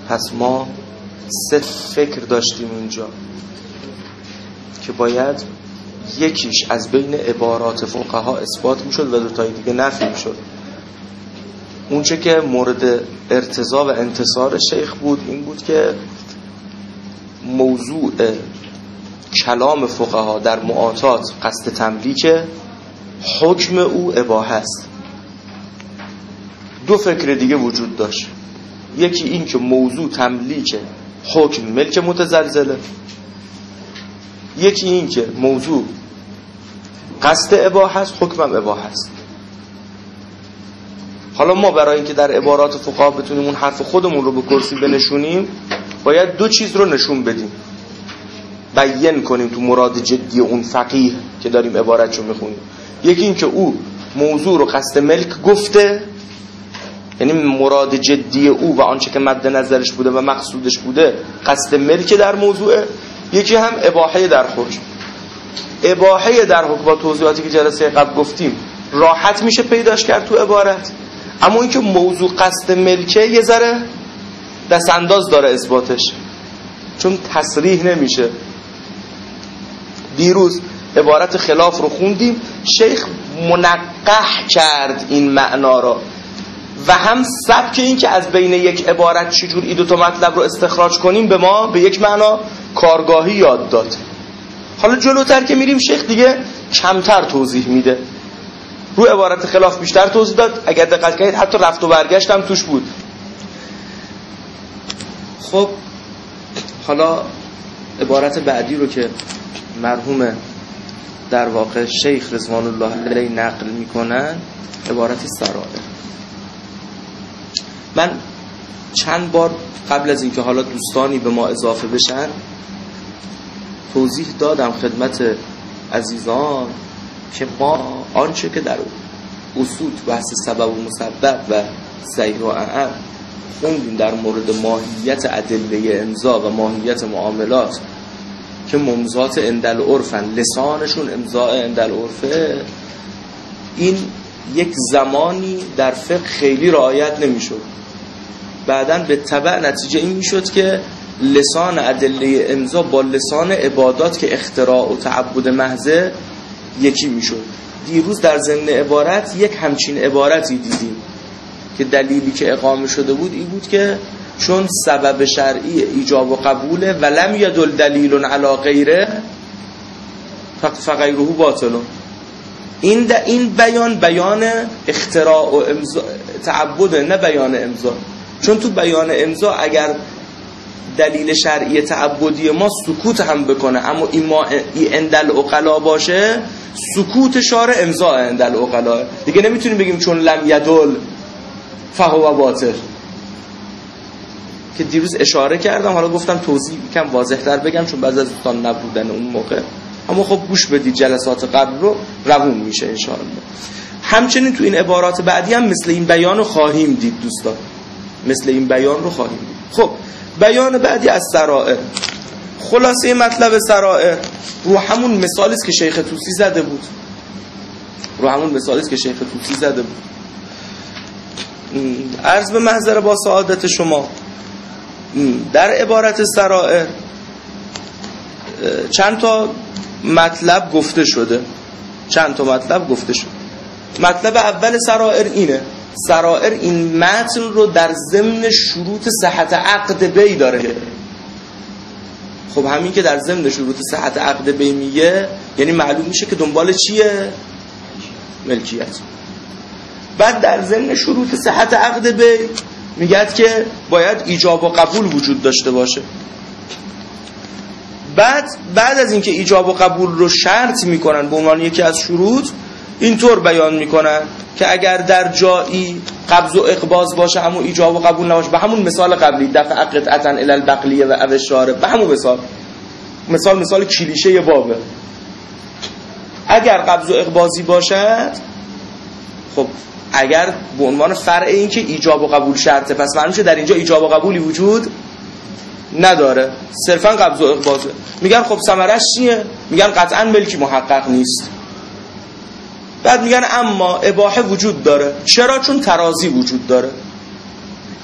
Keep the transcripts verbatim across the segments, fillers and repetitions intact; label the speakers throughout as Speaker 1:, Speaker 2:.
Speaker 1: پس ما سه فکر داشتیم اونجا که باید یکیش از بین عبارات فقها اثبات میشد و دوتای دیگه نفی میشد. اونچه که مورد ارتضا و انتصار شیخ بود این بود که موضوع کلام فقها در معاطات قصد تملیک، حکم او اباحه است. دو فکر دیگه وجود داشت، یکی این که موضوع تملیک، حکم ملک متزلزله، یکی این که موضوع قصد اباحه است، حکمم اباحه است. حالا ما برای اینکه در عبارات فقها بتونیم اون حرف خودمون رو به کرسی بنشونیم باید دو چیز رو نشون بدیم، بیان کنیم تو مراد جدی اون فقیه که داریم عبارتشو میخونیم. یکی این که او موضوع رو قصد ملک گفته، یعنی مراد جدی او و آنچه که مد نظرش بوده و مقصودش بوده قصد ملک در موضوعه. یکی هم اباحه در حکم. اباحه در حکم با توضیحاتی که جلسه قبل گفتیم راحت میشه پیداش کرد تو عبارت، اما اینکه موضوع قصد ملکه یه ذره دست انداز داره اثباتش، چون تصریح نمیشه. دیروز عبارت خلاف رو خوندیم، شیخ منقح کرد این معنا را و هم سبک این که از بین یک عبارت چجور این دو تا مطلب رو استخراج کنیم به ما به یک معنا کارگاهی یاد داد. حالا جلوتر که میریم شیخ دیگه کمتر توضیح میده، رو عبارت خلاف بیشتر توضیح داد. اگر دقت کنید حتی رفت و برگشت هم توش بود. خب حالا عبارت بعدی رو که مرحوم در واقع شیخ رضوان الله علیه نقل میکنن عبارت سرائر. من چند بار قبل از اینکه حالا دوستانی به ما اضافه بشن توضیح دادم خدمت عزیزان که ما آنچه که در اصول بحث سبب و مسبب و سیر و اعم خوندیم در مورد ماهیت ادله امضا و ماهیت معاملات که ممضات اندل عرفن، لسانشون امضاء اندل عرفه، این یک زمانی در فقه خیلی رعایت نمیشد. بعداً به تبع نتیجه این میشد که لسان ادله امضا با لسان عبادات که اختراع و تعبد محضه یکی میشد. دیروز در ضمن عبارت یک همچین عبارتی دیدیم که دلیلی که اقامه شده بود این بود که چون سبب شرعی ایجاب و قبوله و لم یدل دلیل علی غیره فغیره باطل. این این بیان بیان اختراع و امضا تعبد، نه بیان امضا. چون تو بیان امضا اگر دلیل شرعی تعبدی ما سکوت هم بکنه اما این ما ای اندل عقلا باشه، سکوت شارع امضا اندل عقلا دیگه نمیتونیم بگیم چون لم یدل فهو باطل که دیروز اشاره کردم. حالا گفتم توضیح کم واضح تر بگم چون بعضی از دوستان نبودن اون موقع، اما خب گوش بدید جلسات قبل رو روون میشه ان شاء الله. همچنین تو این عبارات بعدی هم مثل این بیان رو خواهیم دید دوستان، مثل این بیان رو خواهیم دید. خب بیان بعدی از سرائر، خلاصه مطلب سرائر رو همون مثالی است که شیخ طوسی زده بود، رو همون مثالی است که شیخ طوسی زده بود. عرض به محضر با سعادت شما در عبارت سرائر چند تا مطلب گفته شده، چند تا مطلب گفته شده. مطلب اول سرائر اینه، سرائر این متن رو در ضمن شروط صحت عقد بی داره. خب همین که در ضمن شروط صحت عقد بی میگه یعنی معلوم میشه که دنبال چیه؟ ملکیت. بعد در ضمن شروط صحت عقد بی میگه که باید ایجاب و قبول وجود داشته باشه. بعد بعد از اینکه ایجاب و قبول رو شرط میکنن به عنوان یکی از شروط، اینطور بیان میکنن که اگر در جایی قبض و اقباض باشه اما ایجاب و قبول نباشه، به همون مثال قبلی دفع قطعتا الی البقلیه و ابشاره، به همون مثال مثال مثال کلیشه بابه. اگر قبض و اقباضی باشد، خب اگر به عنوان فرع این که ایجاب و قبول شرطه، پس معنی میشه در اینجا ایجاب و قبولی وجود نداره، صرفا قبض و اقباضه. میگن خب ثمرش چیه؟ میگن قطعا ملکی محقق نیست. بعد میگن اما اباحه وجود داره. چرا؟ چون ترازی وجود داره.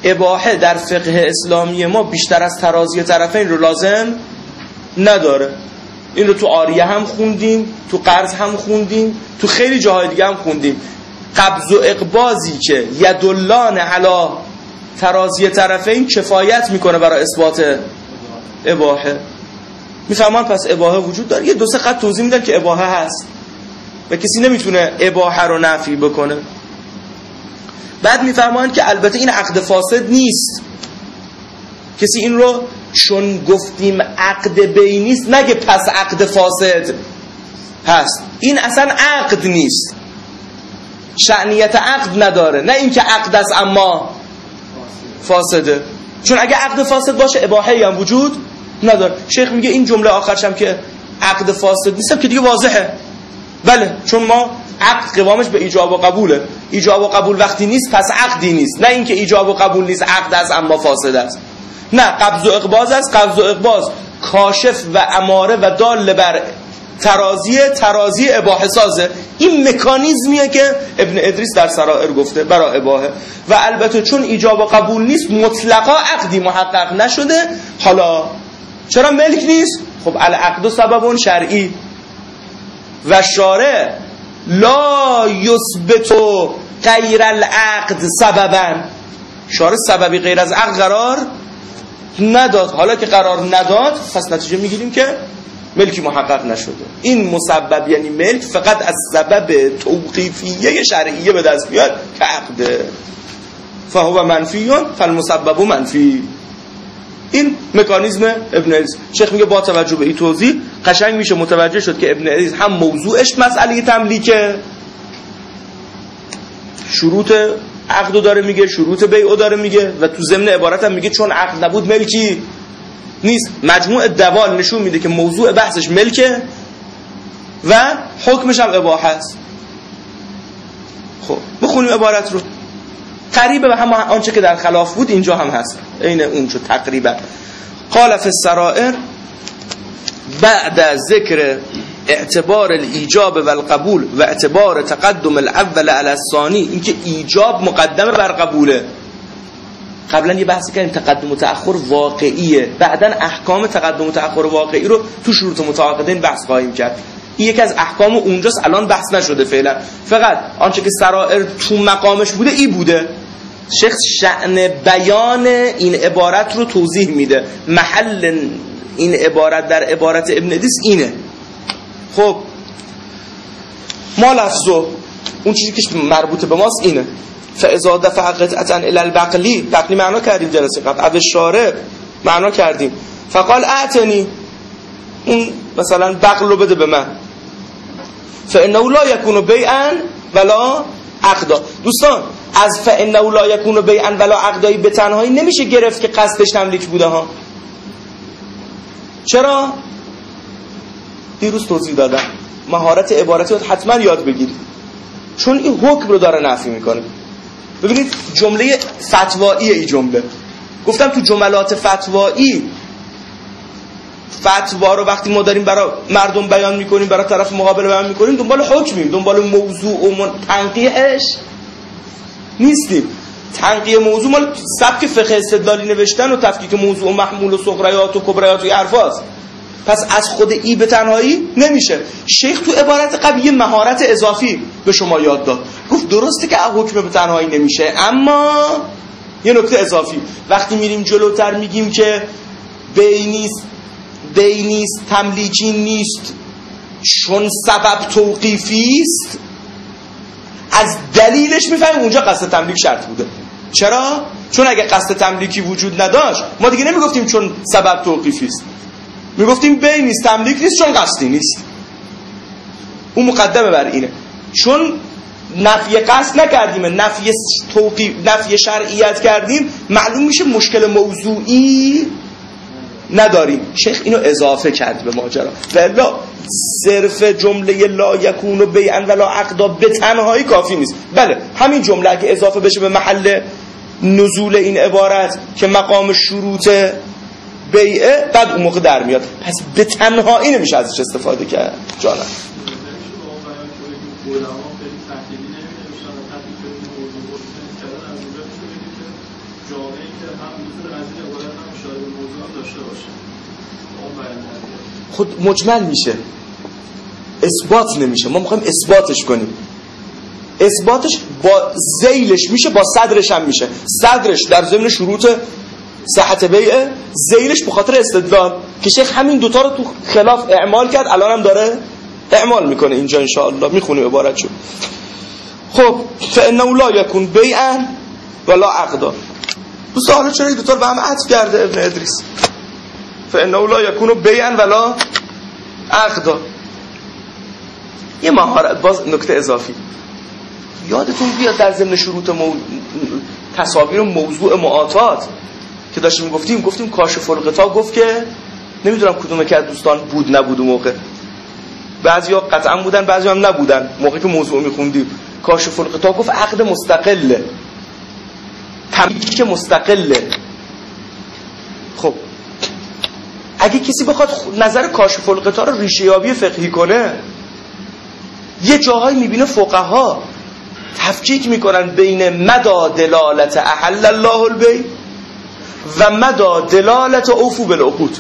Speaker 1: اباحه در فقه اسلامی ما بیشتر از ترازی طرفین رو لازم نداره. این رو تو عاریه هم خوندیم، تو قرض هم خوندیم، تو خیلی جاهای دیگه هم خوندیم. قبض و اقباضی که یدلان علی ترازی طرفین کفایت میکنه برای اثبات اباحه. میفهمان پس اباحه وجود داره. یه دو سه خط توضیح میدن که اباحه هست و کسی نمیتونه اباحه رو نفی بکنه. بعد میفهمان که البته این عقد فاسد نیست. کسی این رو چون گفتیم عقد بینیست نگه پس عقد فاسد هست. این اصلا عقد نیست، شأنیت عقد نداره، نه اینکه عقد است اما فاسده. چون اگه عقد فاسد باشه اباحه‌ای هم وجود نداره. شیخ میگه این جمله آخرش هم که عقد فاسد نیست که دیگه واضحه. بله، چون ما عقد قوامش به ایجاب و قبوله. ایجاب و قبول وقتی نیست پس عقدی نیست، نه اینکه ایجاب و قبول نیست عقد است اما فاسد است. نه، قبض و اقباض است. قبض و اقباض کاشف و اماره و دال بر ترازی ترازی اباحه سازه. این مکانیزمیه که ابن ادریس در سرائر گفته برای اباحه. و البته چون ایجاب و قبول نیست مطلقا عقدی محقق نشده. حالا چرا ملک نیست؟ خب العقد سبب شرعی و شارع لا یثبت غیر العقد سببا. شارع سببی غیر از عقد قرار نداد. حالا که قرار نداد پس نتیجه میگیریم که ملکی محقق نشده. این مسبب یعنی ملک فقط از سبب توقیفیه شرعیه به دست میاد که عقده. فهو منفیون فالمسبب منفی. این مکانیزم ابن ادریس. شیخ میگه با توجه به این توضیح قشنگ میشه متوجه شد که ابن ادریس هم موضوعش مسئله تملیکه، شروط عقدو داره میگه، شروط بیعو داره میگه و تو ضمن عبارت هم میگه چون عقد نبود ملکی نیست. مجموع دوال نشون میده که موضوع بحثش ملکه و حکمش هم اباحه است. خب بخونیم عبارت رو. قریبه به هم آنچه که در خلاف بود اینجا هم هست، عین اونجا تقریبا. قال فی السرائر بعد ذکر اعتبار الایجاب و القبول و اعتبار تقدم الاول علی الثانی، اینکه ایجاب مقدمه بر قبوله. قبلا یه بحثی کردیم تقدم و تأخر واقعیه، بعدن احکام تقدم و تأخر واقعی رو تو شروط متعاقدین بحث خواهیم کرد. این یکی از احکام اونجاست، الان بحث نشده فعلا. فقط آنچه که سرائر تو مقامش بوده ای بوده. شیخ شأن بیان این عبارت رو توضیح میده. محل این عبارت در عبارت ابن ادریس اینه. خب ما لفظو اون چیزی که مربوط به ماست اینه. فاذا دفع قطعه الى البقلی، بقلی معنا کردیم جلسه قبل، او شارع معنا کردیم. فقال اعتنی، اون مثلا بقل رو بده به من. فانه لا یکون بیعا ولا عقدا. دوستان از فانه لا یکون بیعا ولا عقدایی به تنهایی نمیشه گرفت که قصدش تملیک بوده ها. چرا؟ دیروز توضیح دادم مهارت عبارتی رو حتما یاد بگیرید، چون این حکم رو داره نفی میکنه. ببینید جمله فتوایی، این جمله گفتم تو جملات فتوایی، فتوا رو وقتی ما داریم برای مردم بیان میکنیم، برای طرف مقابل بیان میکنیم، دنبال حکمیم، دنبال موضوع و تنقیحش نیستیم. تنقیح موضوع مال سبک فقه استدلالی نوشتن و تفکیک موضوع و محمول و صغریات و کبریات و حرفاست. پس از خود ای به تنهایی نمیشه. شیخ تو عبارت قبل یه مهارت اضافی به شما یاد داد. گفت درسته که حکم به تنهایی نمیشه، اما یه نکته اضافی وقتی میریم جلوتر میگیم که بینیست بینیست تملیکی نیست چون سبب توقیفی است، از دلیلش میفهمیم اونجا قصد تملیک شرط بوده. چرا؟ چون اگه قصد تملیکی وجود نداشت ما دیگه نمیگفتیم چون سبب توقیفی است، میگفتیم بین نیست تملیک نیست چون قصدی نیست. اون مقدمه بر اینه. چون نفی قصد نکردیم، نفی توقیف، نفی شرعیت کردیم، معلوم میشه مشکل موضوعی نداریم. شیخ اینو اضافه کرد به ماجرا. ولی صرف جمله لا یکون بیعا ولا عقدا به تنهایی کافی نیست. بله همین جمله اگه اضافه بشه به محل نزول این عبارت که مقام شروط بیعه، بعد اون موقع در میاد. پس به تنهایی نمیشه ازش استفاده کرد. جانم جامعه خود مجمل میشه، اثبات نمیشه. ما میخوایم اثباتش کنیم. اثباتش با ذیلش میشه، با صدرش هم میشه. صدرش در ضمن شروط صحت بیعه، ذیلش به خاطر استدلال که شیخ همین دوتا رو تو خلاف اعمال کرد، الان هم داره اعمال میکنه اینجا انشاءالله میخونیم عبارتشو. خب فانه لا یکون بیعا ولا عقدا. دوستا حالا چرا این دوتا رو به هم عطف کرده ابن ادریس؟ فانه لا یکون بیعا ولا عقدا. یه مهارت، باز نکته اضافی یادتون بیاد در ضمن شروط مو... تصاویر موضوع معاطات که داشتیم گفتیم گفتیم کاشف الغطا گفت که نمیدونم کدومه که دوستان بود نبود اون موقع، بعضیا قطعا بودن بعضیا هم نبودن موقعی که موضوع میخوندیم. کاشف الغطا گفت عقد مستقله، تملیک مستقله. خب اگه کسی بخواد نظر کاشف الغطا رو ریشه یابی فقهی کنه، یه جاهایی میبینه فقها تفکیک میکنن بین مدا دلالت احل الله البیع و مدا دلالت اوفو بالعقود.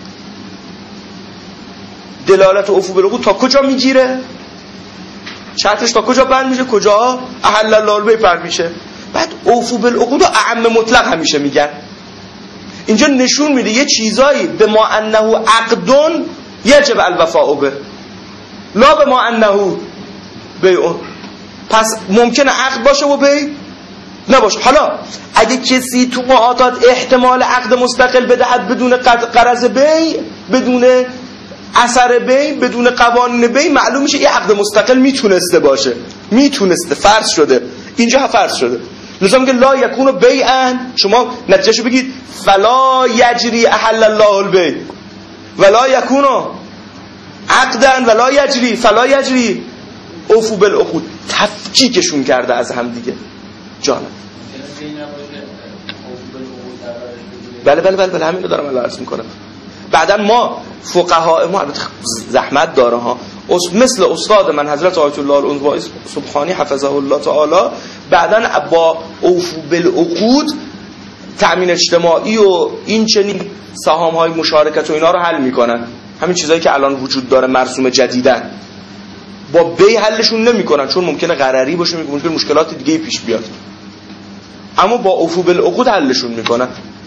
Speaker 1: دلالت اوفو بالعقود تا کجا میگیره؟ شرطش تا کجا بند میشه؟ کجا احل الله البیع بند میشه؟ بعد اوفو بالعقود و اعم مطلق همیشه میگن. اینجا نشون میده یه چیزایی به ما انه عقدون یجب الوفاء به، لا به ما انه بیعون. پس ممکنه عقد باشه و بیع نباشه. حالا اگه کسی تو معاطات احتمال عقد مستقل بدهد بدون قرض بیع، بدون اثر بیع، بدون قوانین بیع، معلوم میشه این عقد مستقل میتونسته باشه، میتونسته، فرض شده. اینجا فرض شده، لذا میگه لا یکون بیعا. شما نتیجهشو بگید فلا یجری احل الله البیع ولا یکون عقدا ولا یجری فلا یجری اوفو بالعقود. تفکیکشون کرده از هم دیگه. جانم بله بله بله بله همین رو دارم الان عرض میکنم. بعدا ما فقها ما زحمت داره ها، مثل استاد من حضرت آیت الله الانوایی سبحانی حفظه الله تعالی، بعدا با اوفو بالعقود تأمین اجتماعی و این چنین سهام های مشارکت و اینا رو حل میکنن. همین چیزایی که الان وجود داره مرسوم جدیدن، با بی حلشون نمیکنن چون ممکنه غرری باشه، ممکنه مشکلات دیگه پیش بیاد، اما با اوفو بالعقود حلشون میکنن.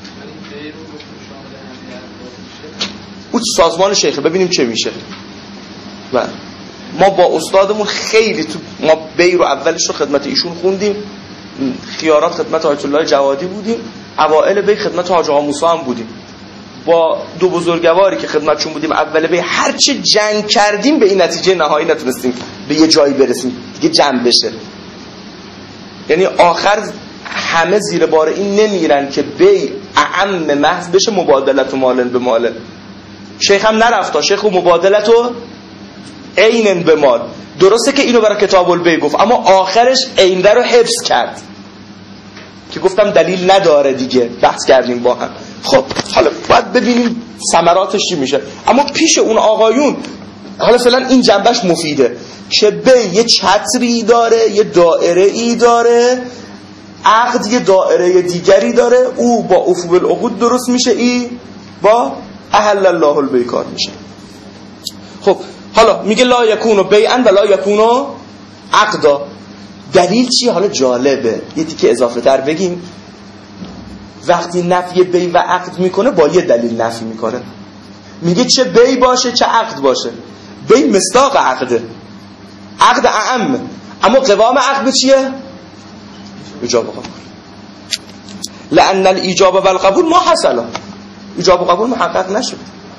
Speaker 1: اون سازمان شیخه، ببینیم چه میشه. و ما با استادمون خیلی تو ما بی رو اولش رو خدمت ایشون خوندیم، خیارات خدمت آیت الله جوادی بودیم، اوائل بی خدمت حاج آقا موسی هم بودیم. با دو بزرگواری که خدمتشون بودیم اول بی هر چه جنگ کردیم به این نتیجه نهایی نتونستیم به یه جایی برسیم دیگه جمع بشه. یعنی آخر همه زیر بار این نمیرن که بی اعم محض بشه مبادلت و مالن به مالن. شیخ هم نرفتا، شیخ و مبادلت و عینن به مال. درسته که اینو برای کتاب البیع گفت، اما آخرش عین رو حفظ کرد که گفتم دلیل نداره دیگه، بحث کردیم با هم. خب حالا باید ببینیم ثمراتش چی میشه. اما پیش اون آقایون حالا فعلا این جنبش مفیده که به یه چتری داره، یه دائره ای داره، عقد یه دائره دیگری داره، او با اوفو بالعقود درست میشه، ای با احل الله البیع کار میشه. خب حالا میگه لا یکونو بیعا و لا یکونو عقدا. دلیل چی؟ حالا جالبه یه تیکه اضافه تر بگیم. وقتی نفی بی و عقد میکنه با یه دلیل نفی میکنه. میگه چه بی باشه چه عقد باشه. بی مصداق عقده، عقد اعم، اما قوام عقد چیه؟ ایجاب و قبول. لأن الایجاب و القبول ما حصل، ایجاب و قبول محقق نشد.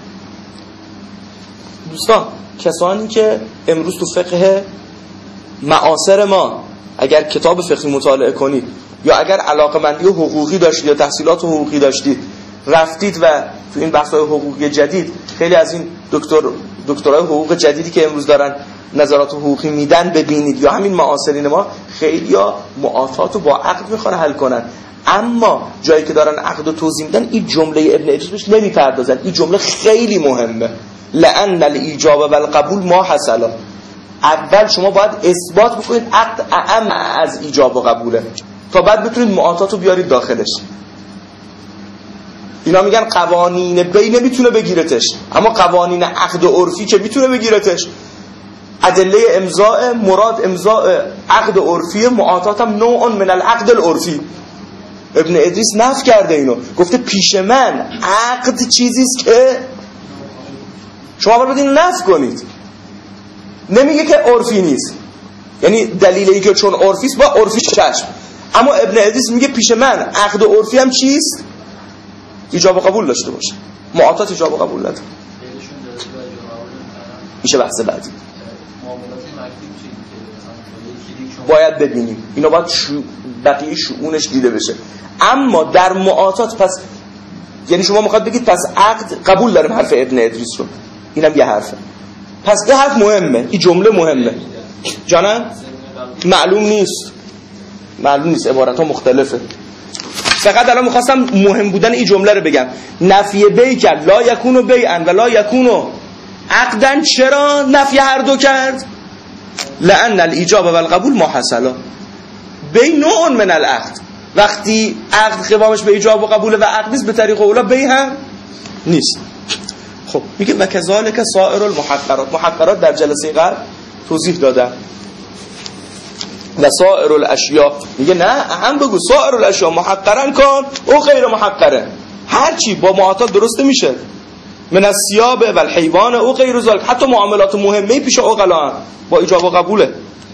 Speaker 1: دوستان کسانی که امروز تو فقه معاصر ما اگر کتاب فقهی مطالعه کنید یا اگر علاقه‌مندی حقوقی داشتید یا تحصیلات حقوقی داشتید رفتید و تو این بحث‌های حقوقی جدید خیلی از این دکتر دکترای حقوق جدیدی که امروز دارن نظرات حقوقی میدن ببینید، یا همین معاصرین ما خیلیا معاطات رو با عقد میخوان حل کنن، اما جایی که دارن عقد رو توضیح میدن این جمله ابن ادریس بهش نمیپردازن. این جمله خیلی مهمه. لأن الایجاب و القبول ما حصل. اول شما باید اثبات بکنید عقد اعم از ایجاب و قبوله تا بعد بتونید معاطات رو بیارید داخلش. اینا میگن قوانین بی نمیتونه بگیرتش، اما قوانین عقد و عرفی که میتونه بگیرتش. ادله امضاء مراد امضاء عقد عرفی، معاطات هم نوع من العقد العرفی. ابن ادریس نفی کرده اینو، گفته پیش من عقد چیزیست که شما باید بدین نفی کنید. نمیگه که عرفی نیست، یعنی دلیلی که چون عرفی است با عرفی چشم. اما ابن ادریس میگه پیش من عقد و عرفی هم چیست؟ ایجاب و قبول داشته باشه. معاطات ایجاب و قبول نداره. میشه بحث بعدی. باید ببینیم اینا، باید شو بقیه شؤونش دیده بشه. اما در معاطات پس یعنی شما میخواد بگید پس عقد قبول داریم حرف ابن ادریس رو، اینم یه حرفه. پس این حرف مهمه، این جمله مهمه. جانم معلوم نیست، معلوم نیست، عبارت ها مختلفه. فقط الان میخواستم مهم بودن این جمله رو بگم. نفی بی کرد، لا یکونو بیعن و لا یکونو عقدن. چرا نفی هر دو کرد؟ لأن الایجاب و القبول ما حصلا بی نوع من العقد. وقتی عقد قوامش به ایجاب و قبول و عقد نیست، به طریق اولا بی هم نیست. خب میگه و کذالک سائر المحقرات. محقرات در جلسه قبل توضیح دادم. و سائر الاشیاء میگه نه، هم بگو سائر الاشیاء محقرن کن او غیر محقره. هر چی با معاطات درسته میشه. من الثياب و الحيوان او غیر ذلك. حتی معاملات مهمه پیش عقلا با ایجاب و قبوله.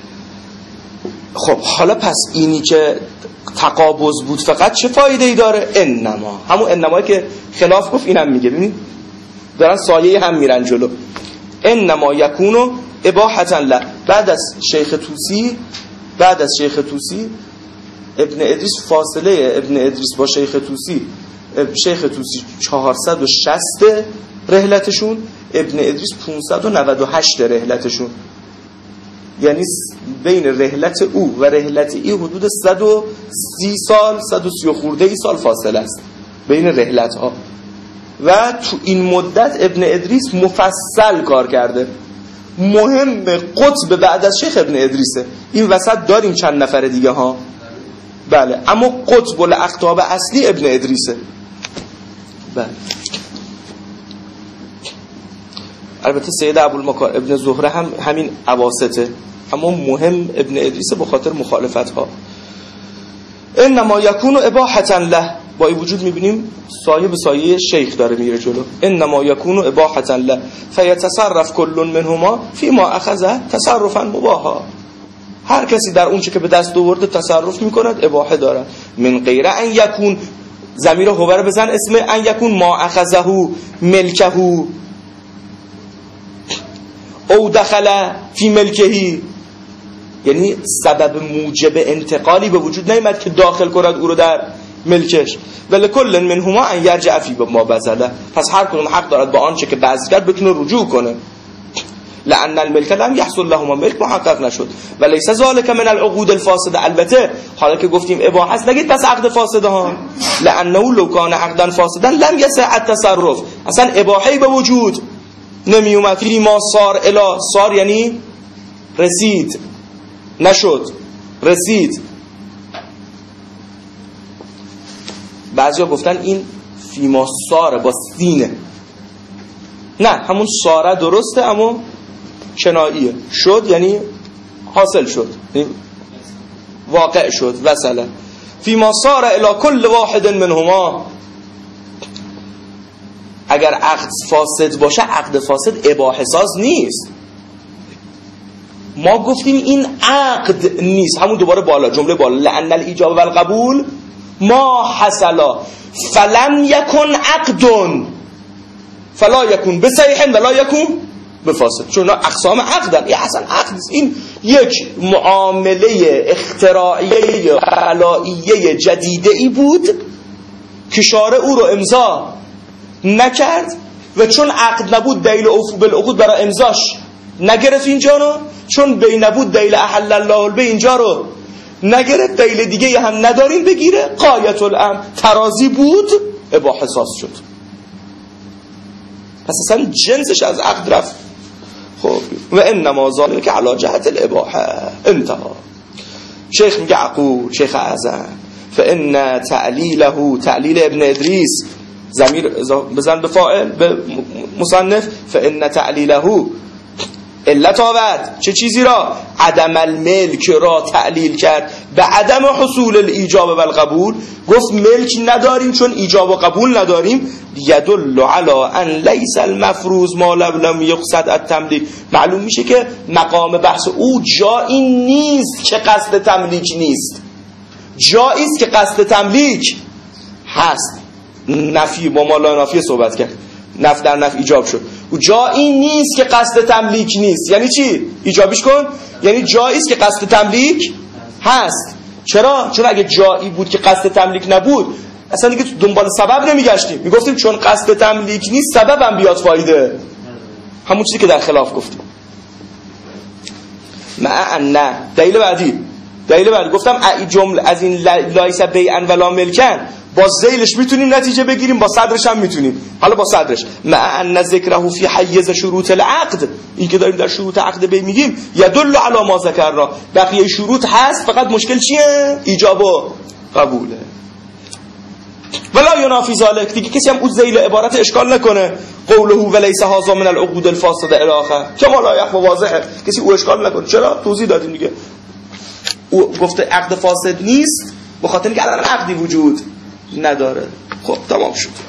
Speaker 1: خب حالا پس اینی که تقابض بود فقط چه فایده ای داره؟ انما، همون انمایی که خلاف گفت اینم میگه. ببینید دارن سایه هم میرن جلو. انما یکونو اباحتا له. بعد از شیخ طوسی بعد از شیخ طوسی ابن ادریس، فاصله ابن ادریس با شیخ طوسی، شیخ طوسی چهارصد و شصت رحلتشون، ابن ادریس پانصد و نود و هشت رحلتشون. یعنی بین رحلت او و رحلت ای حدود صد و سی سال، صد و سی خورده ای سال فاصله است بین رحلت ها. و تو این مدت ابن ادریس مفصل کار کرده. مهم قطب بعد از شیخ ابن ادریسه. این وسط داریم چند نفر دیگه ها، بله، اما قطب الاقطاب اصلی ابن ادریسه. بله. البته سید ابوالمکارم ابن زهره هم همین اواسطه، اما مهم ابن ادریسه به خاطر مخالفت ها. انما یکون اباحتا له. با این وجود میبینیم سایه به سایه شیخ داره میره جلو. انما یکون اباحتا له فیتصرف کل منهما فیما اخذ تصرفا مباحا. هر کسی در اون چه که به دست آورده تصرف میکند، اباحه دارد. من غیر ان یکون، ضمیر هو بزن اسم ان یکون ما اخذه ملکه او دخل فی ملکهی، یعنی سبب موجب انتقالی به وجود نیامد که داخل کند او رو در ملکش. ولی کل منهما ان یرجع فی ما بذله. پس هر کدوم حق دارد با آنچه که بذل کرد بتونه رجوع کنه. لأن الملك لم يحصل لهما، ملک محقق نشد. و لیس ذلك من العقود الفاسده. البته حالا که گفتیم اباحه است، نگید پس عقد فاسده ها. لأنه لو كان عقدا فاسدا لم يصح التصرف. اصلا اباحه به وجود نمی اومد. فی ما صار الا، صار یعنی رسید، نشد، رسید. بعضیا گفتن این فی ما صار با سینه، نه همون صاره درسته اما کناییه. شد یعنی حاصل شد، یعنی واقع شد. وصله فی ما صار الی کل واحد منهما. اگر عقد فاسد باشه، عقد فاسد اباحه ساز نیست. ما گفتیم این عقد نیست، همون دوباره بالا جمله بالا، لأن الایجاب و القبول ما حصلا فلم یکن عقد فلا یکون بصحیح ولا یکون بفاسد. چون اقسام عقدن، این اصلا عقد نیست. این یک معامله اختراعیه خلائیه جدیده ای بود که شارع او رو امضا نکرد و چون عقد نبود دلیل اوفو بالعقود برای امضاش نگرفت اینجا رو، چون بی نبود دلیل احل الله البیع اینجا رو نگرفت، دلیل دیگه هم نداریم بگیره. غایت الامر ترازی بود، اباحه ساز شد. پس اصلا جنسش از عقد رفت. خب و انما ذالک علی جهت الاباحه. انتها. شیخ میگه عقول، شیخ اعظم، فان تعلیله، تعلیل ابن ادریس ضمیر بزن به فاعل به مصنف، فان تعلیله علت آورد چه چیزی را؟ عدم الملک را تعلیل کرد به عدم حصول الایجاب و القبول. گفت ملک نداریم چون ایجاب و قبول نداریم. یدل علی ان لیس المفروض ما لم یقصد التملیک. معلوم میشه که مقام بحث او جایی نیست که قصد تملیک نیست، جایی است که قصد تملیک هست. نفی با ما لا نافی صحبت کرد، نفی در نفی ایجاب شد. و جایی نیست که قصد تملیک نیست. یعنی چی؟ ایجابیش کن. یعنی جایی است که قصد تملیک هست. چرا؟ چون اگه جایی بود که قصد تملیک نبود اصلا دیگه دنبال سبب نمیگشتیم، میگفتیم چون قصد تملیک نیست سبب هم بیاد فایده. همون چیزی که در خلاف گفتیم. مع نه دلیل بعدی دلیل بعدی گفتم ای جمله از این لایس بیعن ولا ملکن با ذیلش میتونیم نتیجه بگیریم، با صدرش هم میتونیم. حالا با صدرش مع ان ذکره فی حیز شروط العقد، این که داریم در شروط عقد بی میگیم یدل علی ما ذکرنا، بقیه شروط هست، فقط مشکل چیه؟ ایجاب و قبوله. ولا ینافی ذلک، دیگه کسی هم اون ذیل عبارت اشکال نکنه. قوله ولیس هذا من العقود الفاسده الی آخر که ما لا یخفی واضحه، کسی او اشکال نکنه. چرا؟ توضیح دادیم دیگه. او گفته عقد فاسد نیست به خاطر اینکه الان عقدی وجود نداره. خب تمام شد.